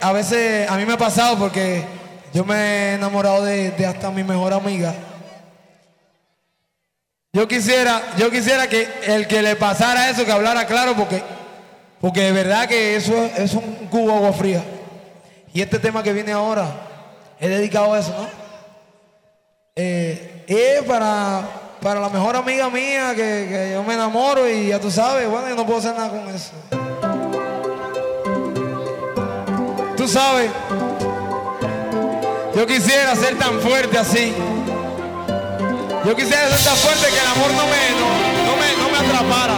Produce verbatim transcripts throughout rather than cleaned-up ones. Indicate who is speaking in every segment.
Speaker 1: a veces a mí me ha pasado porque yo me he enamorado de, de hasta mi mejor amiga. Yo quisiera, yo quisiera que el que le pasara eso, que hablara claro, porque, porque de verdad que eso es, es un cubo de agua fría. Y este tema que viene ahora es dedicado a eso, ¿no? Eh, es para, para la mejor amiga mía que, que yo me enamoro y ya tú sabes, bueno, yo no puedo hacer nada con eso. Tú sabes, yo quisiera ser tan fuerte así. Yo quisiera ser tan fuerte que el amor no me, no, no me, no me atrapara.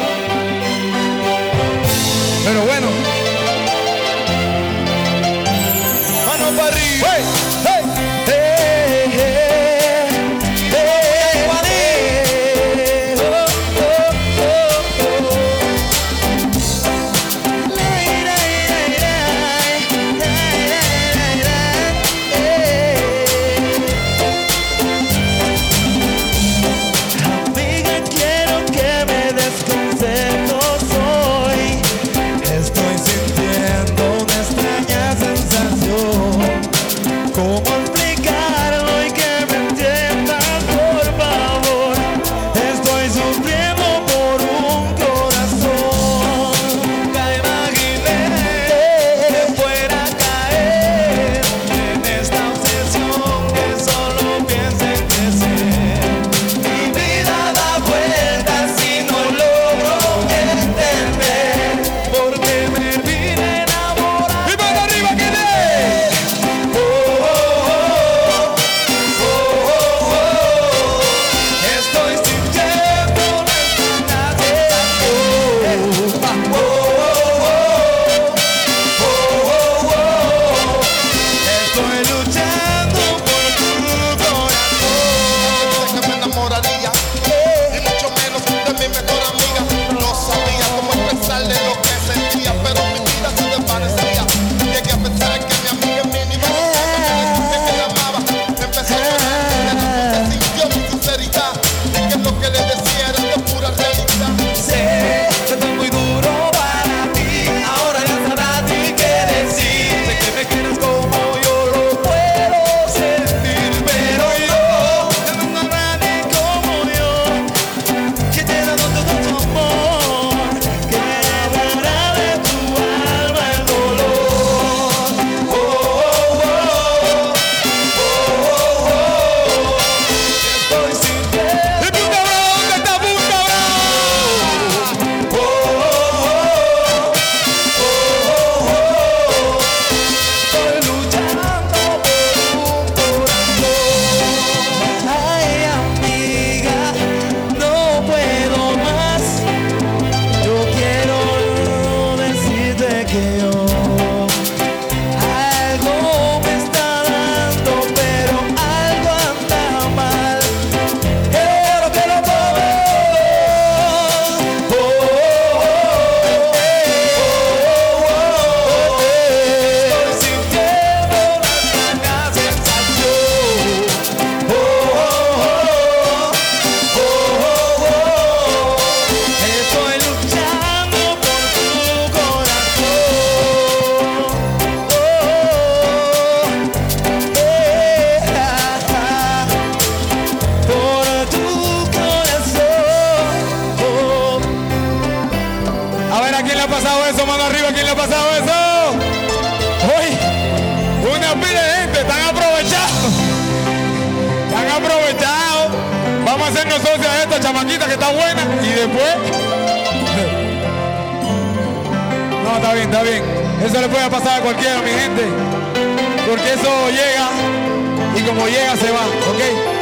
Speaker 1: Pero bueno. Mano para arriba. Hey, hey, hey, hey, hey, hey, oh, oh, oh, amiga, quiero que me des consejos hoy. Estoy sintiendo una extraña sensación. ¿Cómo explicarlo y que me entiendan, por favor? Estoy sufriendo por un corazón. Nunca imaginé que fuera a caer en esta obsesión que solo piensa en crecer. Mi vida da vueltas y no logro entender por qué me vine enamorado. ¡Y para arriba, quién es! Oh, oh, oh, oh, oh, oh. Estoy sintiendo una extraña sensación. Oh, oh, oh, oh, oh. Estoy luchando por tu corazón.
Speaker 2: Que me enamoraría, y mucho menos de mi mejor amiga. No sabía cómo expresarle lo que sentía, pero mi vida se desvanecía. Llegué a pensar que mi amiga es mínima, me que la amaba. Empecé a llorar, me sintió mi sinceridad, y que lo que le decía era de pura realidad.
Speaker 1: Sé que esto es muy duro para ti. Ahora ya sabrás ni qué decir. Sé que me quieres como yo lo puedo sentir, pero yo no hay nadie como yo que te da todo tu amor, que borra de tu alma el dolor. Oh, oh, oh, oh, oh, oh. Estoy sintiendo. ¡Y Punta Brava! ¿Dónde está Punta Brava? Oh, oh, oh, oh, oh. Estoy luchando por un corazón. Ay, amiga, no puedo más. Yo quiero decirte que yo algo me está dando, pero algo anda mal. Quiero que lo tomes. Oh, oh, oh, oh, oh. Estoy sintiendo una extraña sensación. Oh, oh, oh, oh, oh, oh. Estoy luchando por tu corazón. Oh, eh, ah, ah. Por tu corazón. Oh. A ver, ¿a quién le ha pasado eso? Mano arriba, ¿a quién le ha pasado eso? Hoy, una pila de gente, están aprovechados. Están aprovechados. Vamos a hacernos socios de esta chamaquita que está buena y después. No, está bien, está bien. Eso le puede pasar a cualquiera, mi gente. Porque eso llega y como llega se va, ¿ok?